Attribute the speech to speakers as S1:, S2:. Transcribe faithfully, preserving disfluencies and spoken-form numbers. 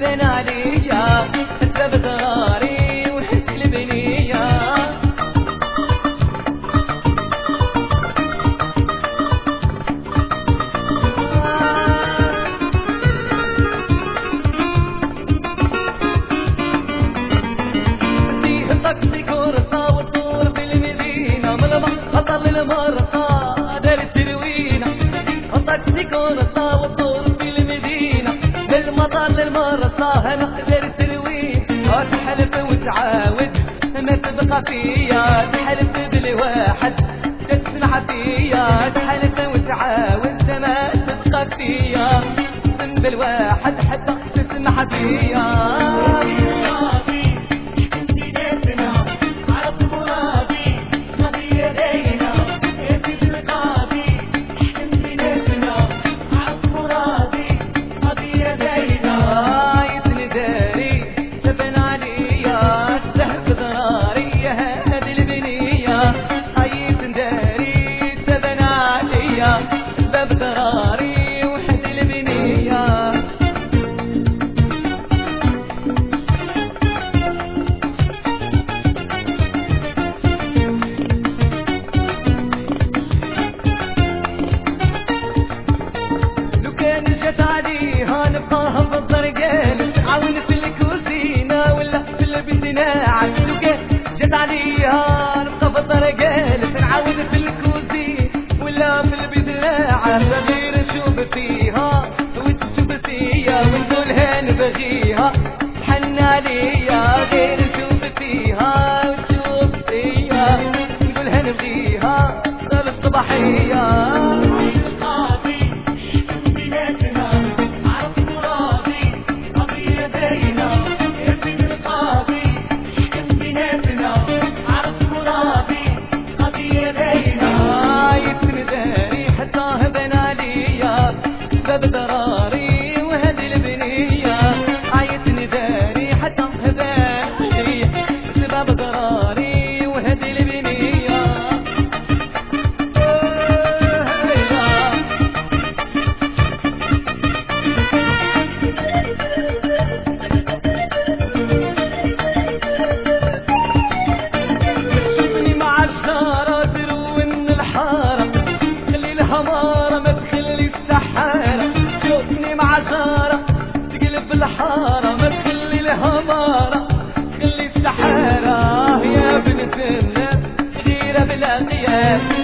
S1: بين عليا سبب ضراري وحس البنية فيه طقسي كورسة والطور بالمدينة من البحر للمرقى دار التروينة طقسي كورسة والطور بالمدينة بالمطر للمرصى هنقدر تروين تحلف وتعاود ما تبقى فيا تحلف بالواحد تسمع فيا تحلف وتعاود ما تبقى فيا بالواحد حتى تسمع فيا باب ضراري وحد البنية لو كان جات عليها نبقاها بالضرقال عاون في الكوزينة ولا في البيت ناعم لو كان جات عليها نبقى بالضرقال نعاون في الكوزينة ولا في البيت غير نشوف فيها وتشوف فيا ونقولها نبغيها حن عليا غير نشوف فيها وتشوف فيا نقولها نبغيها صار الصباحية باب ضراري وهذه البنية عيتني داري حتى هذا سباب ضراري وهذه البنية شوفني مع الشارة ترون الحارة خلي الهمارة ما تخلي السحارة شوفني مع شارة تقلب الحارة ما تخلي الهمارة خلي السحارة يا بنت الناس غيرة بلا غياب